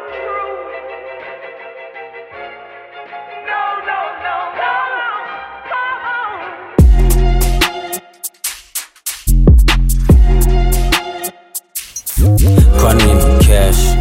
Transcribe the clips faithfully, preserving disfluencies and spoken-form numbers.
Kwani cash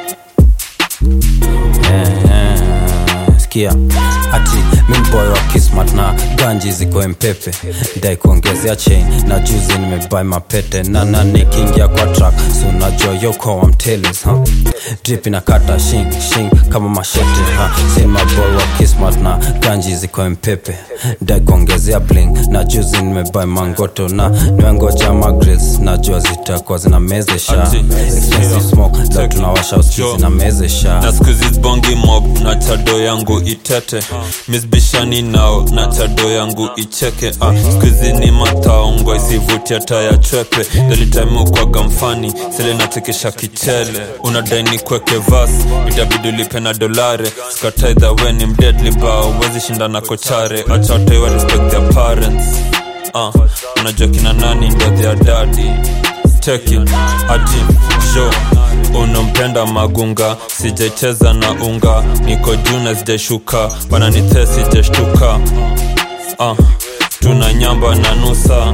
yeah, yeah. Sikia ati mimi boy wa kismat na ganji ziko mpepe dai kuongezea chain na juzi nimebuy mapete na na nikiingia kwa track so unajua yoko I'm telling huh? Drip inakata shing shing kama machete ha sema boy wa kismat na ganji ziko mpepe dai kuongezea bling na juzi nimebuy mangoto na nimengoja magrills na jua zitakuwa zinamezesha expensive smoke leo tunawasha usikizi na mezesha na squeeze bongi mob na chado yangu itete misbishani nao na chado yangu icheke ah squeeze ni mataongo isivuti hata ya trepe deli time kwa gamfani sele natekesha kichele unadai ni kweke vas itabidi ulipe na dolare skatai the way ni deadly bow wezi shinda na kochare acha watu wa respect their parents ah unajua kina nani ndio their daddy take it ati show unompenda magunga sijaicheza na unga niko juu na sijashuka bana ni thesi sijashtuka ah tuna nyamba na nusa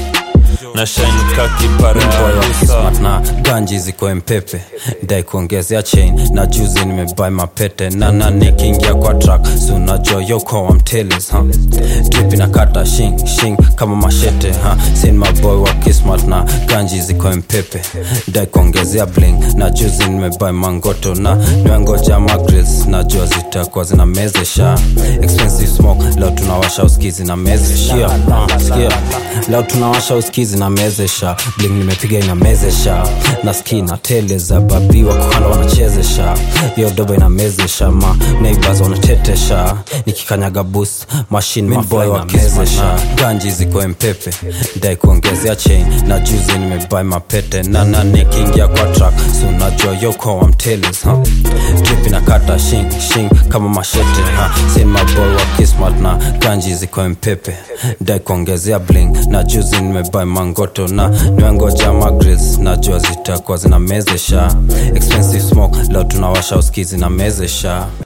na shine kaki pararusa na ganji ziko mpepe dai kuongezea chain na juzi nimebuy mapete na na nikiingia kwa track so unajua yoko I'm telling huh? Drip inakata shing shing kama machete ha sin my boy wa kismat na ganji ziko mpepe dai kuongezea bling na juzi nimebuy mangoto na nimengoja magrills na jua zitakuwa zinamezesha expensive smoke leo tunawasha usikizi na mezesha sikia leo tunawasha usikizi na mezesha bling nimepiga ina mezesha na skina tele za babi wa kukanda wanachezesha yo dobo ina mezesha ma neighbors wanatetesha nikikanyaga boost machine maboy wa mezesha ganji ziko mpepe dai kuongezea chain na juzi nimebuy mapete na na nikiingia kwa track so unajua yoko I'm telling huh? Drip inakata shing shing kama machete ha sin my boy wa kismat na ganji ziko mpepe dai kuongezea bling na juzi nimebuy mangoto na nimengoja magrills na jua zitakuwa zinamezesha expensive smoke leo tunawasha usikizi na mezesha.